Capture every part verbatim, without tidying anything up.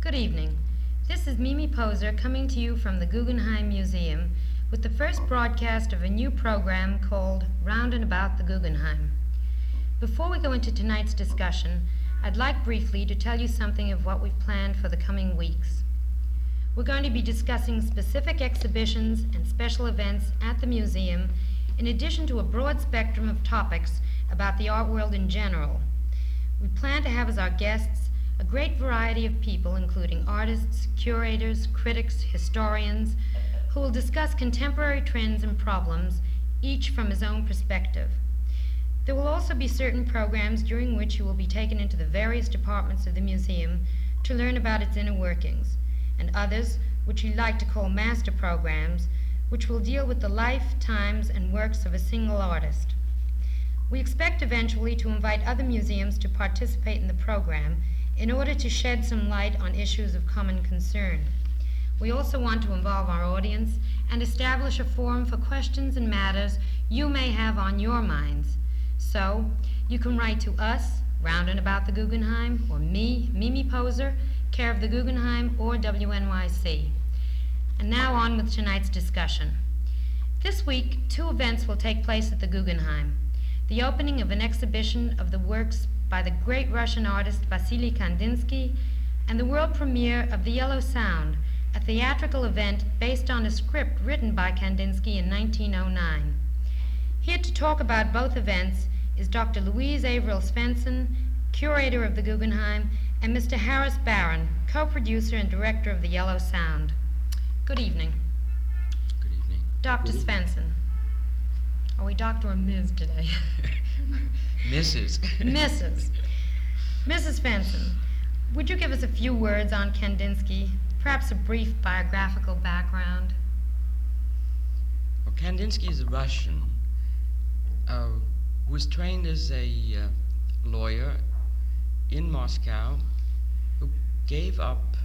Good evening. This is Mimi Poser coming to you from the Guggenheim Museum with the first broadcast of a new program called Round and About the Guggenheim. Before we go into tonight's discussion, I'd like briefly to tell you something of what we've planned for the coming weeks. We're going to be discussing specific exhibitions and special events at the museum, in addition to a broad spectrum of topics about the art world in general. We plan to have as our guests a great variety of people, including artists, curators, critics, historians, who will discuss contemporary trends and problems, each from his own perspective. There will also be certain programs during which you will be taken into the various departments of the museum to learn about its inner workings, and others, which we like to call master programs, which will deal with the life, times, and works of a single artist. We expect eventually to invite other museums to participate in the program in order to shed some light on issues of common concern. We also want to involve our audience and establish a forum for questions and matters you may have on your minds. So, you can write to us, Round and About the Guggenheim, or me, Mimi Poser, care of the Guggenheim, or W N Y C. And now on with tonight's discussion. This week, two events will take place at the Guggenheim. The opening of an exhibition of the works by the great Russian artist Vasily Kandinsky, and the world premiere of The Yellow Sound, a theatrical event based on a script written by Kandinsky in nineteen oh nine. Here to talk about both events is Doctor Louise Averill Svensson, curator of the Guggenheim, and Mister Harris Barron, co-producer and director of The Yellow Sound. Good evening. Good evening. Doctor Good evening. Svensson. Are we Doctor or Miz today? Missus Missus Missus Svensson, would you give us a few words on Kandinsky, perhaps a brief biographical background? Well, Kandinsky is a Russian uh, who was trained as a uh, lawyer in Moscow, who gave up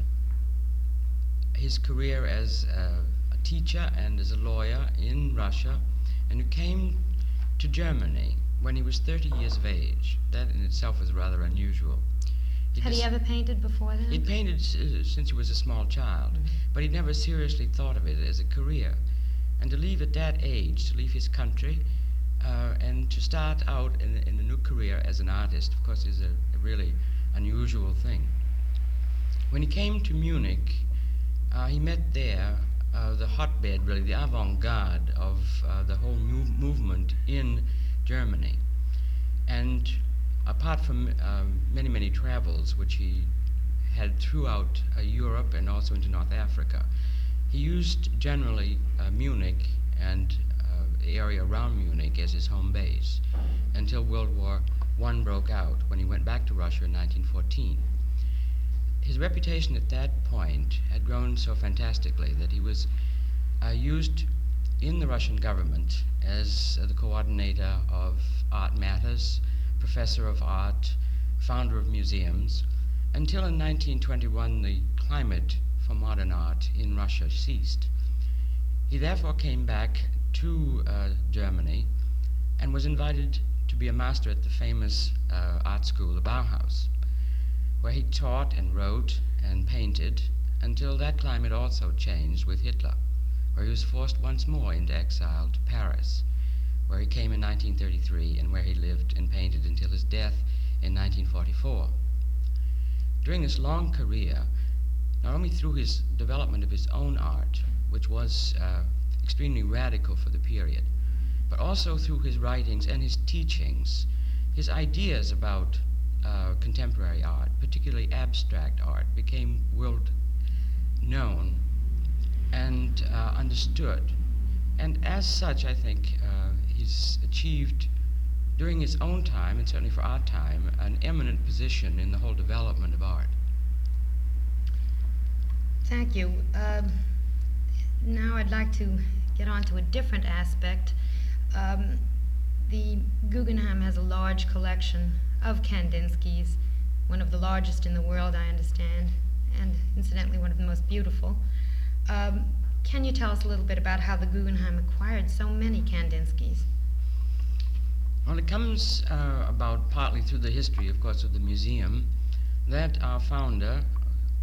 his career as uh, a teacher and as a lawyer in Russia, and who came to Germany when he was thirty years of age. That in itself was rather unusual. He Had he dis- ever painted before then? He'd painted uh, since he was a small child, Mhm. but he'd never seriously thought of it as a career. And to leave at that age, to leave his country, uh, and to start out in, in a new career as an artist, of course, is a, a really unusual thing. When he came to Munich, uh, he met there uh, the hotbed, really, the avant-garde of uh, the whole move- movement in Germany. And apart from uh, many, many travels which he had throughout uh, Europe and also into North Africa, he used generally uh, Munich and uh, the area around Munich as his home base until World War One broke out, when he went back to Russia in nineteen fourteen. His reputation at that point had grown so fantastically that he was uh, used in the Russian government as uh, the coordinator of art matters, professor of art, founder of museums, until in nineteen twenty-one the climate for modern art in Russia ceased. He therefore came back to uh, Germany and was invited to be a master at the famous uh, art school, the Bauhaus, where he taught and wrote and painted until that climate also changed with Hitler, where he was forced once more into exile to Paris, where he came in nineteen thirty-three and where he lived and painted until his death in nineteen forty-four. During this long career, not only through his development of his own art, which was uh, extremely radical for the period, but also through his writings and his teachings, his ideas about uh, contemporary art, particularly abstract art, became world known and uh, understood. And as such, I think uh, he's achieved, during his own time, and certainly for our time, an eminent position in the whole development of art. Thank you. Um, now I'd like to get on to a different aspect. Um, the Guggenheim has a large collection of Kandinsky's, one of the largest in the world, I understand, and incidentally one of the most beautiful. Um, can you tell us a little bit about how the Guggenheim acquired so many Kandinsky's? Well, it comes uh, about partly through the history, of course, of the museum, that our founder,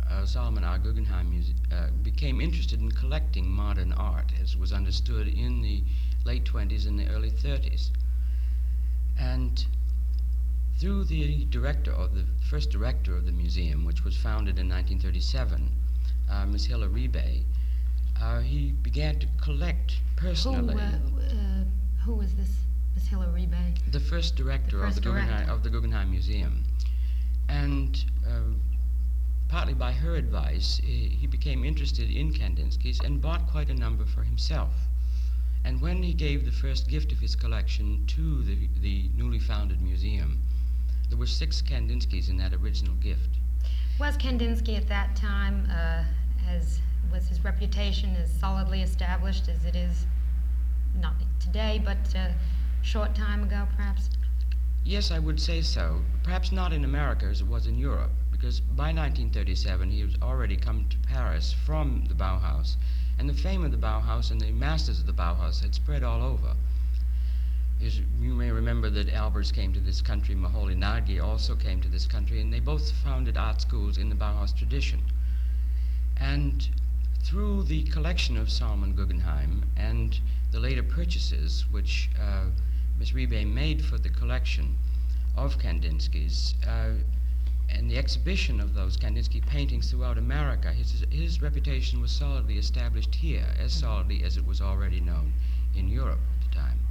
uh, Solomon R. Guggenheim Muse- uh, became interested in collecting modern art, as was understood in the late twenties and the early thirties. And through the director, or the first director of the museum, which was founded in nineteen thirty-seven, uh, Miss Hilla Rebay, uh, he began to collect personally. Who, uh, uh, who was this, Miss Hilla Rebay? The first director, The first of, the Guggenheim, director. of the Guggenheim Museum. And uh, partly by her advice, he, he became interested in Kandinsky's and bought quite a number for himself. And when he gave the first gift of his collection to the, the newly founded museum, there were six Kandinsky's in that original gift. Was Kandinsky at that time, uh, as was his reputation as solidly established as it is not today, but a short time ago, perhaps? Yes, I would say so. Perhaps not in America as it was in Europe, because by nineteen thirty-seven he was already come to Paris from the Bauhaus, and the fame of the Bauhaus and the masters of the Bauhaus had spread all over. As you may remember that Albers came to this country, Moholy-Nagy also came to this country, and they both founded art schools in the Bauhaus tradition. And through the collection of Solomon Guggenheim and the later purchases which uh, Miss Rebay made for the collection of Kandinsky's, uh, and the exhibition of those Kandinsky paintings throughout America, his, his reputation was solidly established here, as solidly as it was already known in Europe at the time.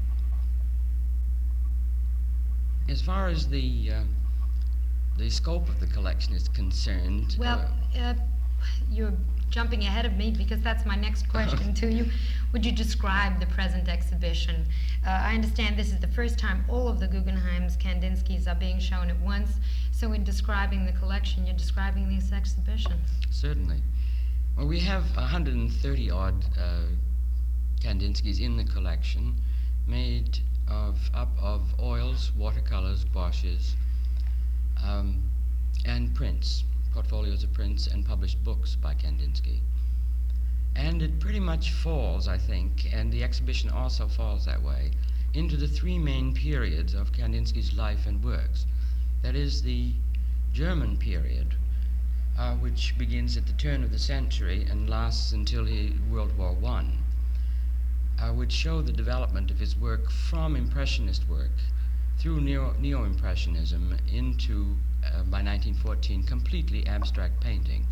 As far as the uh, the scope of the collection is concerned, Well, uh, uh, you're jumping ahead of me because that's my next question to you. Would you describe the present exhibition? Uh, I understand this is the first time all of the Guggenheim's Kandinsky's are being shown at once. So in describing the collection, you're describing this exhibition. certainly. Well, we have one hundred thirty odd uh, Kandinsky's in the collection, made of up of oils, watercolors, gouaches, um, and prints, portfolios of prints, and published books by Kandinsky. And it pretty much falls, I think, and the exhibition also falls that way, into the three main periods of Kandinsky's life and works. That is the German period, uh, which begins at the turn of the century and lasts until he, World War One, uh, which show the development of his work from Impressionist work through neo, Neo-Impressionism into, uh, by nineteen fourteen, completely abstract painting.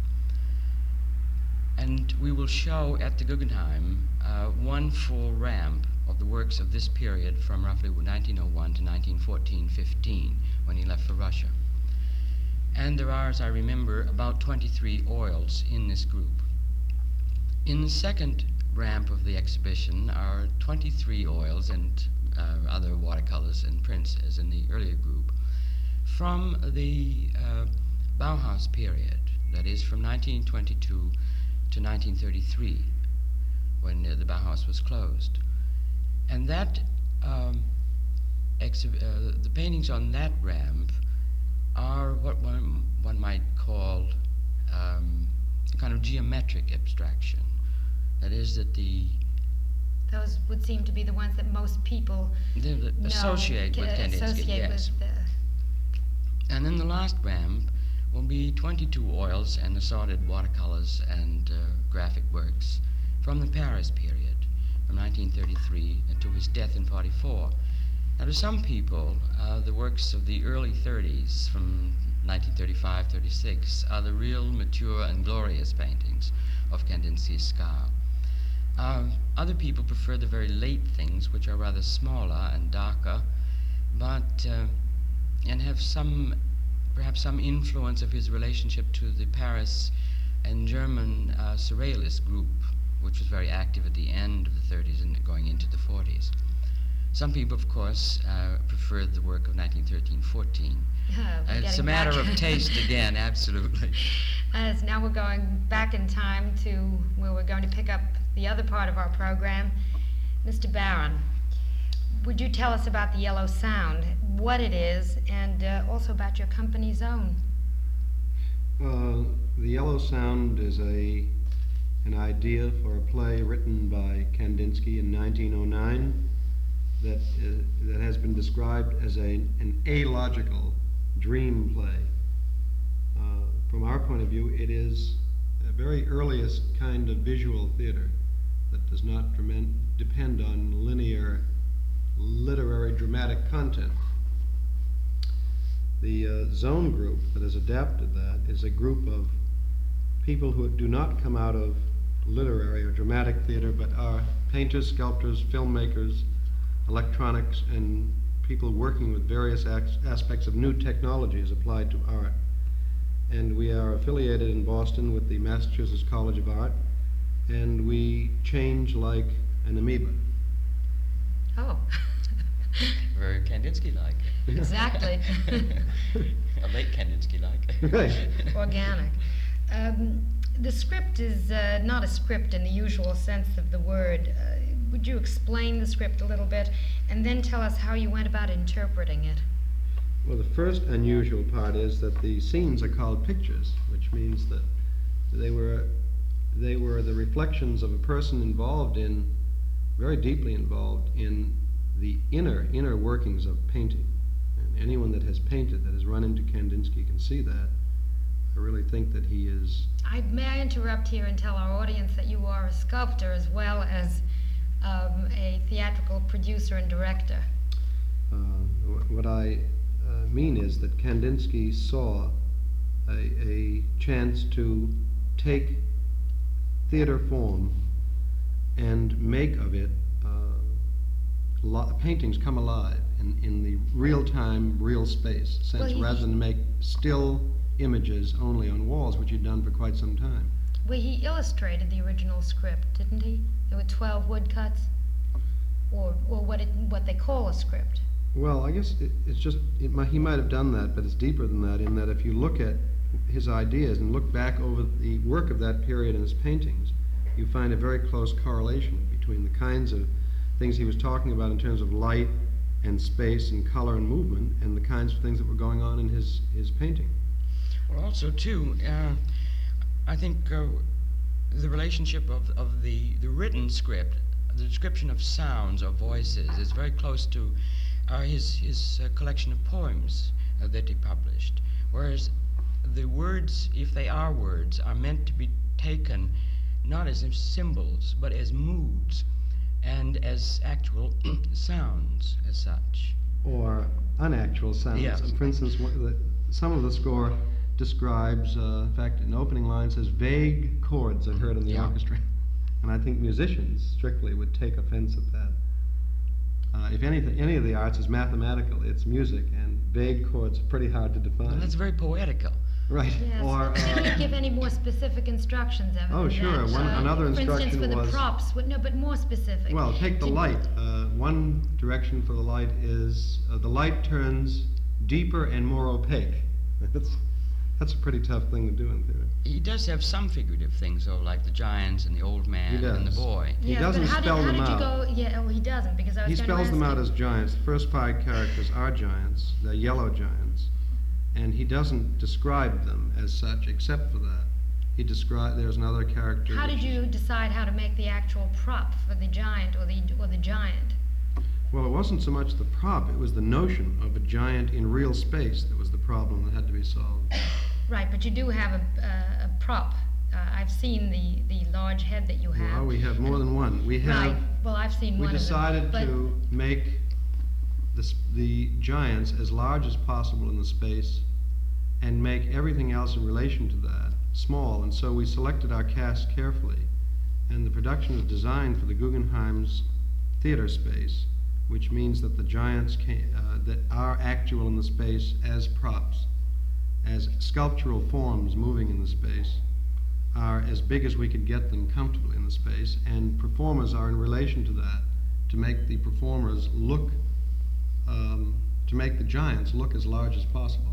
And we will show at the Guggenheim uh, one full ramp of the works of this period from roughly nineteen oh one to nineteen fourteen fifteen, when he left for Russia. And there are, as I remember, about twenty-three oils in this group. In the second ramp of the exhibition are twenty-three oils and uh, other watercolors and prints, as in the earlier group, from the uh, Bauhaus period, that is from nineteen twenty-two to nineteen thirty-three, when uh, the Bauhaus was closed. And that, um, exhi- uh, the paintings on that ramp are what one, one might call um, a kind of geometric abstraction. That is that the Those would seem to be the ones that most people the, the know, associate with ca- Kandinsky, associate yes. with the And then the last ramp will be twenty-two oils and assorted watercolors and uh, graphic works from the Paris period, from nineteen thirty-three to his death in forty-four. Now, to some people, uh, the works of the early thirties, from nineteen thirty-five thirty-six, are the real mature and glorious paintings of Kandinsky's style. Uh, other people prefer the very late things, which are rather smaller and darker, but uh, and have some, perhaps some influence of his relationship to the Paris and German uh, Surrealist group, which was very active at the end of the thirties and going into the forties. Some people, of course, uh, preferred the work of nineteen thirteen fourteen. Uh, we're It's a getting matter back- of taste again, absolutely. As now we're going back in time to where we're going to pick up the other part of our program. Mister Barron, would you tell us about the Yellow Sound, what it is, and uh, also about your company's own? Uh, the Yellow Sound is a an idea for a play written by Kandinsky in nineteen oh nine that uh, that has been described as a, an alogical dream play. Uh, from our point of view, it is a very earliest kind of visual theater that does not dremen- depend on linear literary dramatic content. The uh, Zone group that has adapted that is a group of people who do not come out of literary or dramatic theater, but are painters, sculptors, filmmakers, electronics, and people working with various ac- aspects of new technologies applied to art. And we are affiliated in Boston with the Massachusetts College of Art, and we change like an amoeba. Oh. Very Kandinsky-like. Exactly. A late Kandinsky-like. Right. Organic. Um, the script is uh, not a script in the usual sense of the word. Uh, would you explain the script a little bit and then tell us how you went about interpreting it? Well, the first unusual part is that the scenes are called pictures, which means that they were they were the reflections of a person involved in, very deeply involved in the inner inner workings of painting. And anyone that has painted, that has run into Kandinsky, can see that. I really think that he is. I, may I interrupt here and tell our audience that you are a sculptor as well as um, a theatrical producer and director. Uh, wh- what I uh, mean is that Kandinsky saw a, a chance to take theater form and make of it uh, lo- paintings come alive in, in the real-time, real space sense, Well, he- rather than make still images only on walls, which he'd done for quite some time. Well, he illustrated the original script, didn't he? There were twelve woodcuts, or or what it what they call a script. Well, I guess it, it's just, it might, he might have done that, but it's deeper than that, in that if you look at his ideas and look back over the work of that period in his paintings, you find a very close correlation between the kinds of things he was talking about in terms of light and space and color and movement and the kinds of things that were going on in his, his painting. Well, also, too, uh, I think uh, the relationship of, of the, the written script, the description of sounds or voices, is very close to uh, his, his uh, collection of poems uh, that he published. Whereas the words, if they are words, are meant to be taken not as symbols, but as moods and as actual sounds as such. Or unnatural sounds. Yes. For instance, one, the, some of the score describes, uh, in fact, an opening line says, vague chords I've heard in the Yeah. orchestra. And I think musicians strictly would take offense at that. Uh, if anything, any of the arts is mathematical, it's music, and vague chords are pretty hard to define. Well, that's very poetical. Right. Yes. Or, Did uh, he give any more specific instructions? Evan, Oh, than sure. that? One- Uh, another For instance, instruction for the was- props, what, no, but more specific. well, take the Did- light. Uh, one direction for the light is uh, the light turns deeper and more opaque. That's, that's a pretty tough thing to do in theater. He does have some figurative things, though, like the giants and the old man He and the does. boy. He Yes, doesn't but how spell did, how them did you out. go? Yeah, well, he doesn't, because I was He going to spells ask them out you. as giants. The first five characters are giants. They're yellow giants. And he doesn't describe them as such, except for that. He describe. There's another character. How which did is- you decide how to make the actual prop for the giant or the or the giant? Well, it wasn't so much the prop, it was the notion of a giant in real space that was the problem that had to be solved. Right, but you do have a, uh, a prop. Uh, I've seen the, the large head that you have. Well, we have more than one. We have, Right, well, I've seen we one decided of them. to make the, s- the giants as large as possible in the space and make everything else in relation to that small. And so we selected our cast carefully. And the production was designed for the Guggenheim's theater space, which means that the giants can, uh, that are actual in the space as props, as sculptural forms moving in the space, are as big as we could get them comfortably in the space, and performers are in relation to that to make the performers look, um, to make the giants look as large as possible.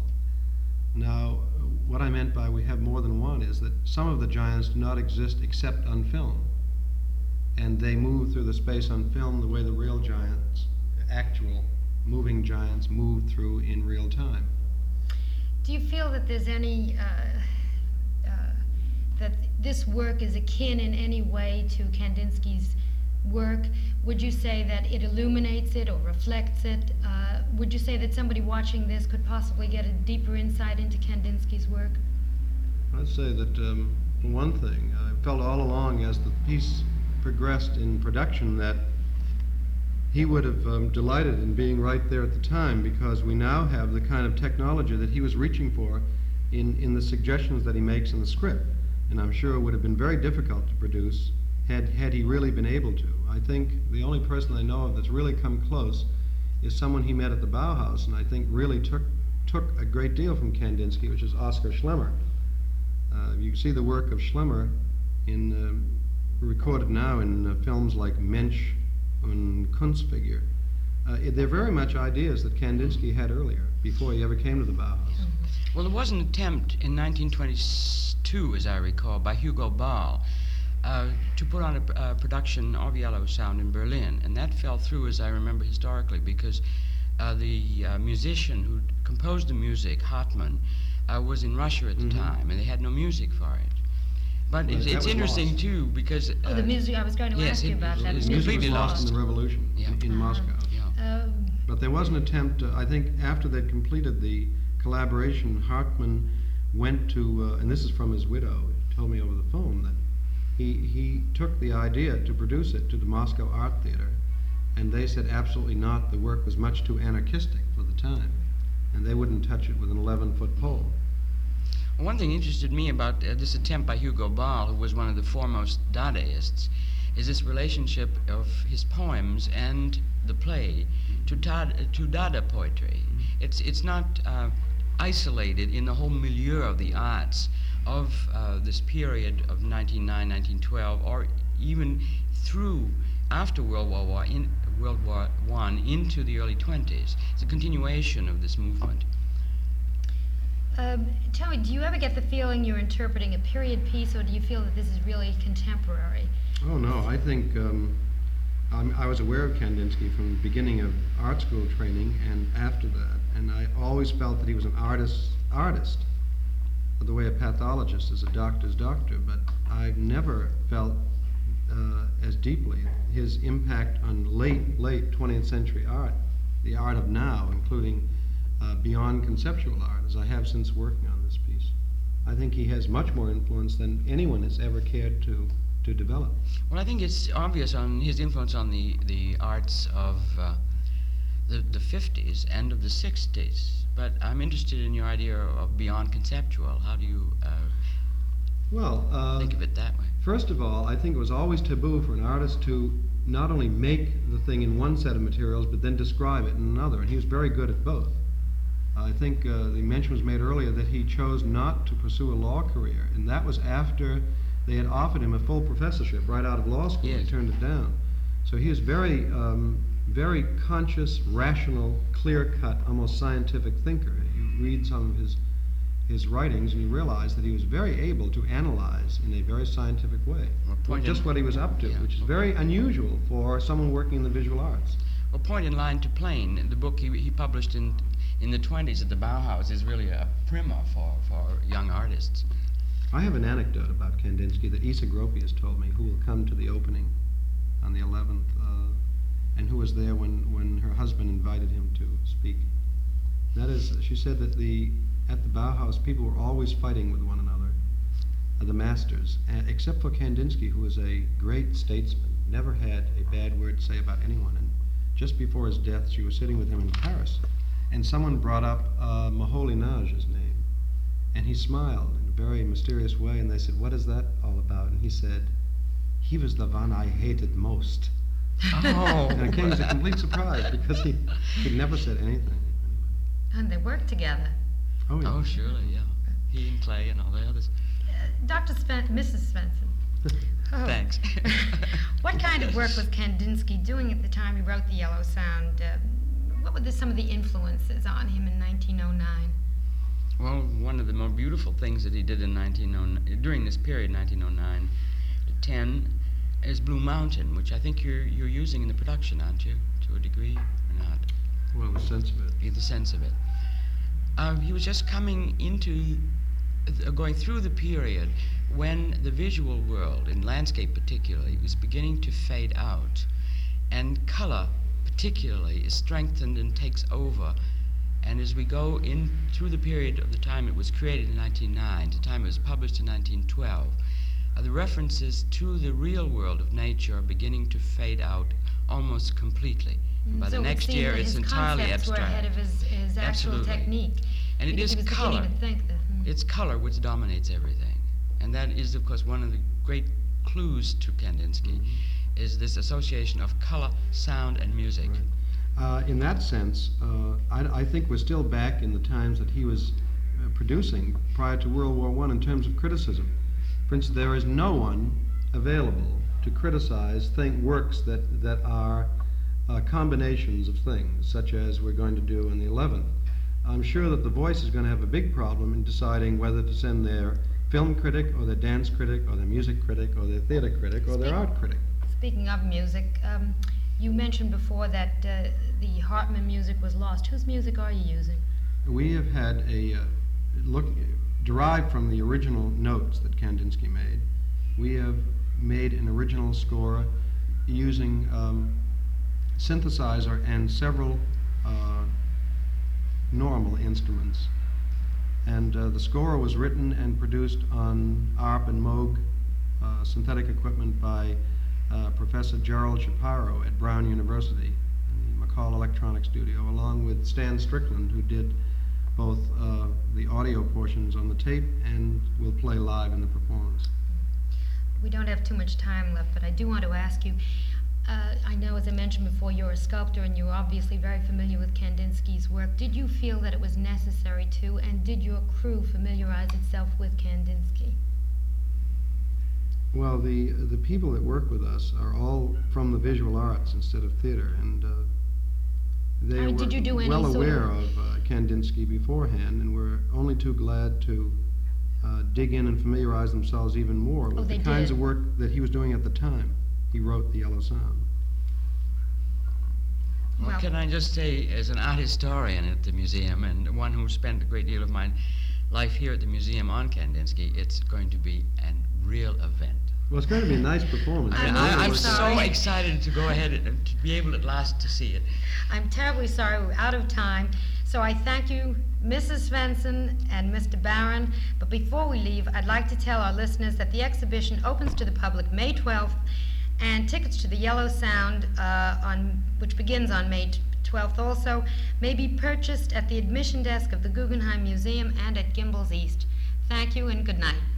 Now, uh, what I meant by we have more than one is that some of the giants do not exist except on film, and they move through the space on film the way the real giants, actual moving giants, move through in real time. Do you feel that there's any, uh, uh, that this work is akin in any way to Kandinsky's work? Would you say that it illuminates it or reflects it? Uh, would you say that somebody watching this could possibly get a deeper insight into Kandinsky's work? I'd say that, um, for one thing, I felt all along as the piece progressed in production that he would have um, delighted in being right there at the time, because we now have the kind of technology that he was reaching for in, in the suggestions that he makes in the script. And I'm sure it would have been very difficult to produce had, had he really been able to. I think the only person I know of that's really come close is someone he met at the Bauhaus, and I think really took, took a great deal from Kandinsky, which is Oskar Schlemmer. Uh, you see the work of Schlemmer in, uh, recorded now in uh, films like Mensch and Kunstfigur. Uh, they're very much ideas that Kandinsky had earlier, before he ever came to the Bauhaus. Well, there was an attempt in nineteen twenty-two, as I recall, by Hugo Ball uh, to put on a, a production of Yellow Sound in Berlin, and that fell through, as I remember historically, because uh, the uh, musician who composed the music, Hartmann, uh, was in Russia at the Mhm. time, and they had no music for it. But Well, it's, that it's was interesting, lost. too, because... Oh, the uh, music, I was going to yes, ask you it- about that. it's The Music music was completely lost lost. in the revolution Yeah. in, in Uh-huh. Moscow. Yeah. Um, But there was an attempt, uh, I think, after they'd completed the collaboration, Hartmann went to, uh, and this is from his widow, he told me over the phone that he, he took the idea to produce it to the Moscow Art Theater, and they said absolutely not, the work was much too anarchistic for the time, and they wouldn't touch it with an eleven-foot pole. One thing interested me about uh, this attempt by Hugo Ball, who was one of the foremost Dadaists, is this relationship of his poems and the play to, Dada, to Dada poetry. It's, it's not uh, isolated in the whole milieu of the arts of uh, this period of nineteen oh nine, nineteen twelve, or even through after World War One, in World War One into the early twenties. It's a continuation of this movement. Um, tell me, do you ever get the feeling you're interpreting a period piece, or do you feel that this is really contemporary? Oh, no, I think um, I'm, I was aware of Kandinsky from the beginning of art school training and after that, and I always felt that he was an artist, artist, the way a pathologist is a doctor's doctor, but I've never felt uh, as deeply his impact on late, late twentieth century art, the art of now, including uh, beyond conceptual art, as I have since working on this piece. I think he has much more influence than anyone has ever cared to, to develop. Well, I think it's obvious on his influence on the, the arts of uh, the, the fifties and of the sixties, but I'm interested in your idea of beyond conceptual. How do you uh, Well, uh, think of it that way? first of all, I think it was always taboo for an artist to not only make the thing in one set of materials, but then describe it in another, and he was very good at both. I think uh, the mention was made earlier that he chose not to pursue a law career, and that was after they had offered him a full professorship right out of law school. Yes. He turned it down. So he was very, um, very conscious, rational, clear-cut, almost scientific thinker. You read some of his his writings, and you realize that he was very able to analyze in a very scientific way Well, point just in- what he was up to, Yeah. which is very unusual for someone working in the visual arts. Well, Point in Line to Plain, the book he, he published in in the twenties at the Bauhaus, is really a primer for, for young artists. I have an anecdote about Kandinsky that Isa Gropius told me, who will come to the opening on the eleventh, uh, and who was there when, when her husband invited him to speak. That is, she said that the at the Bauhaus, people were always fighting with one another, uh, the masters, uh, except for Kandinsky, who was a great statesman, never had a bad word to say about anyone. And just before his death, she was sitting with him in Paris, and someone brought up uh, Moholy-Nagy's name, and he smiled in a very mysterious way, and they said, "What is that all about?" And he said, "He was the one I hated most." Oh! And it came as a complete surprise, because he, he never said anything. And they work together. Oh, yeah. Oh, surely, yeah. He and Clay and all the others. Uh, Doctor Spen- Missus Svensson. Oh. Thanks. What kind of work was Kandinsky doing at the time he wrote the Yellow Sound? Uh, what were the, some of the influences on him in nineteen oh nine? Well, one of the more beautiful things that he did in nineteen oh nine, during this period, nineteen oh nine to ten, is Blue Mountain, which I think you're you're using in the production, aren't you, to a degree, or not? Well, the sense of it. You get the sense of it. Uh, he was just coming into, uh, going through the period when the visual world, in landscape particularly, was beginning to fade out, and color particularly is strengthened and takes over And as we go in through the period of the time it was created in nineteen oh nine to the time it was published in nineteen twelve, uh, the references to the real world of nature are beginning to fade out almost completely. And by so the it next seemed year, that it's his entirely concepts abstract. were ahead of his, his actual Absolutely. technique. And it He- is he was color. beginning to think that. hmm. It's color which dominates everything. And that is, of course, one of the great clues to Kandinsky, is this association of color, sound, and music. Right. Uh, in that sense, uh, I, I think we're still back in the times that he was uh, producing prior to World War One in terms of criticism. For instance, there is no one available to criticize think works that, that are uh, combinations of things, such as we're going to do in the eleventh. I'm sure that the Voice is going to have a big problem in deciding whether to send their film critic or their dance critic or their music critic or their theater critic or their Speak- art critic. Speaking of music, um, you mentioned before that uh, the Hartman music was lost. Whose music are you using? We have had a uh, look derived from the original notes that Kandinsky made. We have made an original score using um, synthesizer and several uh, normal instruments. And uh, the score was written and produced on A R P and Moog uh, synthetic equipment by uh, Professor Gerald Shapiro at Brown University in the McCall Electronic Studio, along with Stan Strickland, who did both uh, the audio portions on the tape and will play live in the performance. We don't have too much time left, but I do want to ask you, uh, I know, as I mentioned before, you're a sculptor and you're obviously very familiar with Kandinsky's work. Did you feel that it was necessary to, and did your crew familiarize itself with Kandinsky? Well, the the people that work with us are all from the visual arts instead of theater, and uh, they I mean, were did you do any well sort aware of- of uh, Kandinsky beforehand, and were only too glad to uh, dig in and familiarize themselves even more with Oh, the they kinds did. of work that he was doing at the time. He wrote The Yellow Sound. What Well- can I just say, as an art historian at the museum and one who spent a great deal of my life here at the museum on Kandinsky, it's going to be a real event. Well, it's going to be a nice performance. I'm And really I, I'm sorry. so excited to go ahead and to be able at last to see it. I'm terribly sorry we're out of time, so I thank you, Missus Svensson and Mister Barron. But before we leave, I'd like to tell our listeners that the exhibition opens to the public May twelfth, and tickets to the Yellow Sound, uh, on which begins on May twelfth also, may be purchased at the admission desk of the Guggenheim Museum and at Gimbel's East. Thank you and good night.